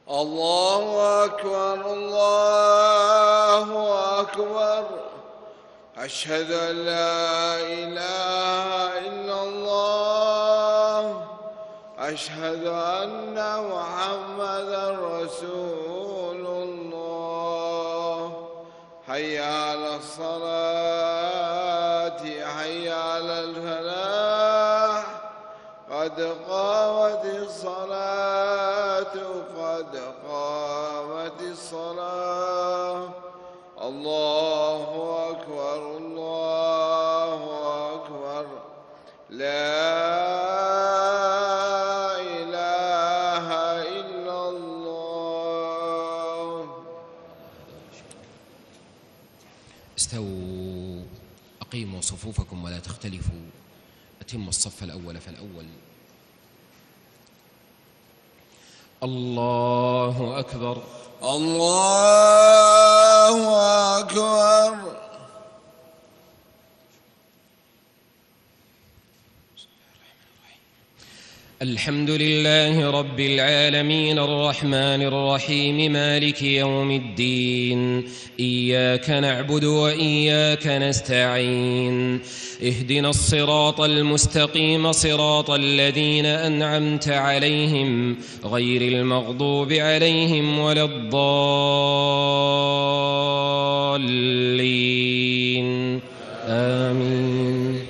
الله أكبر الله أكبر. أشهد أن لا إله إلا الله. أشهد أن محمدا رسول الله. حي على الصلاة حي على الفلاح. قد قامت الصلاة قد قامت الصلاة. الله أكبر الله أكبر. لا إله إلا الله. استووا أقيموا صفوفكم ولا تختلفوا. أتموا الصف الأول فالأول. الله أكبر الله أكبر. الحمد لله رب العالمين الرحمن الرحيم مالك يوم الدين. إياك نعبد وإياك نستعين. اهدنا الصراط المستقيم صراط الذين أنعمت عليهم غير المغضوب عليهم ولا الضالين. آمين.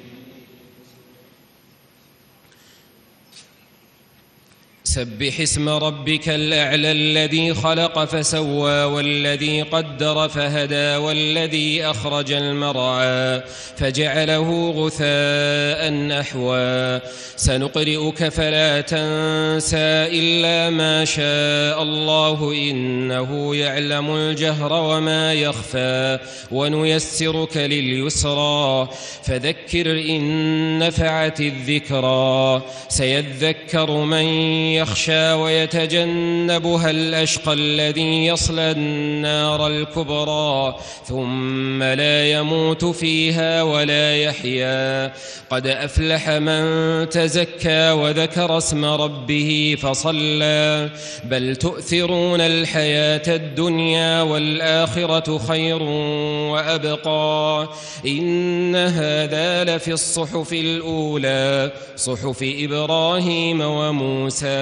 سبح اسم ربك الأعلى الذي خلق فسوى والذي قدر فهدى والذي أخرج المرعى فجعله غثاء أحوى. سنقرئك فلا تنسى إلا ما شاء الله إنه يعلم الجهر وما يخفى. ونيسرك لليسرى فذكر إن نفعت الذكرى. سيذكر من يخشى ويتجنبها الأشقى الذي يصلى النار الكبرى ثم لا يموت فيها ولا يحيا. قد أفلح من تزكى وذكر اسم ربه فصلى. بل تؤثرون الحياة الدنيا والآخرة خير وأبقى. إن هذا لفي الصحف الأولى صحف إبراهيم وموسى.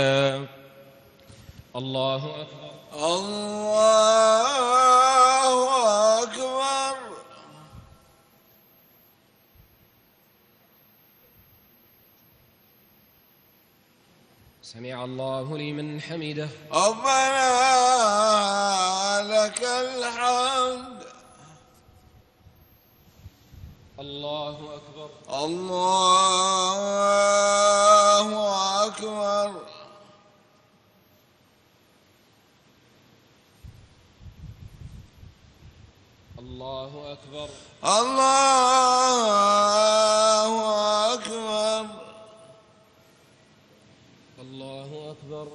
الله أكبر الله أكبر. سمع الله لمن حمده. ربنا لك الحمد. الله أكبر الله أكبر. الله أكبر الله أكبر. الله أكبر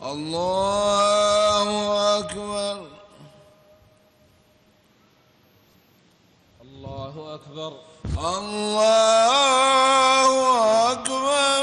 الله أكبر. الله أكبر الله أكبر.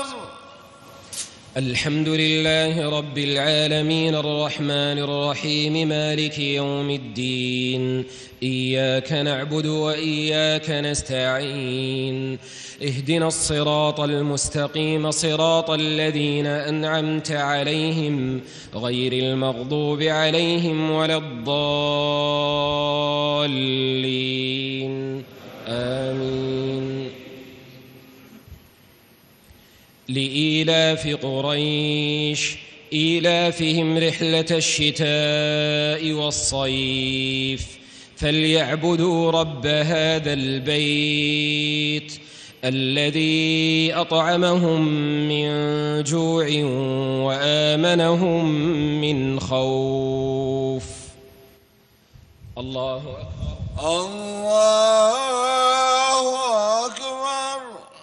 الحمد لله رب العالمين الرحمن الرحيم مالك يوم الدين. إياك نعبد وإياك نستعين. اهدنا الصراط المستقيم صراط الذين أنعمت عليهم غير المغضوب عليهم ولا الضالين. آمين. لإيلاف قريش إيلافهم رحلة الشتاء والصيف فليعبدوا رب هذا البيت الذي أطعمهم من جوع وآمنهم من خوف. الله أكبر الله أكبر.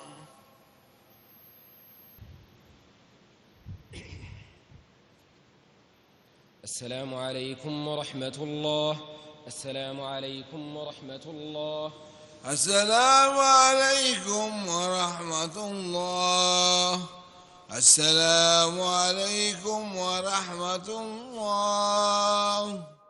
السلام عليكم ورحمة الله. السلام عليكم ورحمة الله. السلام عليكم ورحمة الله. السلام عليكم ورحمة الله.